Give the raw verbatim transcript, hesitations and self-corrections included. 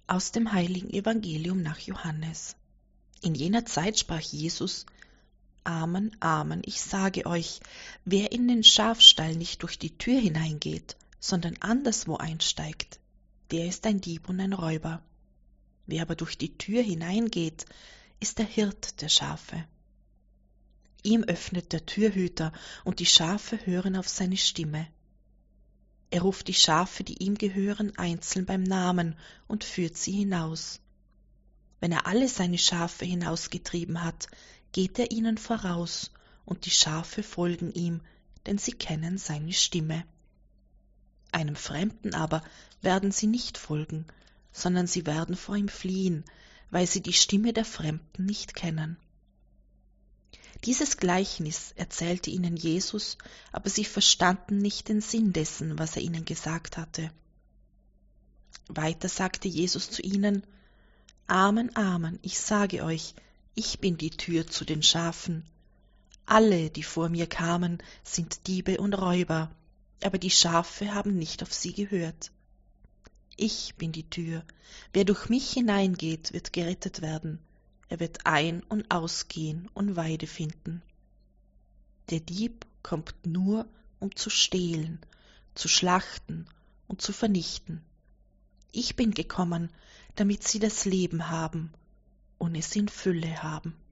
Aus dem heiligen Evangelium nach Johannes. In jener Zeit sprach Jesus: Amen, Amen, ich sage euch, wer in den Schafstall nicht durch die Tür hineingeht, sondern anderswo einsteigt, der ist ein Dieb und ein Räuber. Wer aber durch die Tür hineingeht, ist der Hirt der Schafe. Ihm öffnet der Türhüter, und die Schafe hören auf seine Stimme. Er ruft die Schafe, die ihm gehören, einzeln beim Namen und führt sie hinaus. Wenn er alle seine Schafe hinausgetrieben hat, geht er ihnen voraus, und die Schafe folgen ihm, denn sie kennen seine Stimme. Einem Fremden aber werden sie nicht folgen, sondern sie werden vor ihm fliehen, weil sie die Stimme der Fremden nicht kennen. Dieses Gleichnis erzählte ihnen Jesus, aber sie verstanden nicht den Sinn dessen, was er ihnen gesagt hatte. Weiter sagte Jesus zu ihnen: Amen, Amen, ich sage euch, ich bin die Tür zu den Schafen. Alle, die vor mir kamen, sind Diebe und Räuber, aber die Schafe haben nicht auf sie gehört. Ich bin die Tür. Wer durch mich hineingeht, wird gerettet werden. Er wird ein- und ausgehen und Weide finden. Der Dieb kommt nur, um zu stehlen, zu schlachten und zu vernichten. Ich bin gekommen, damit sie das Leben haben und es in Fülle haben.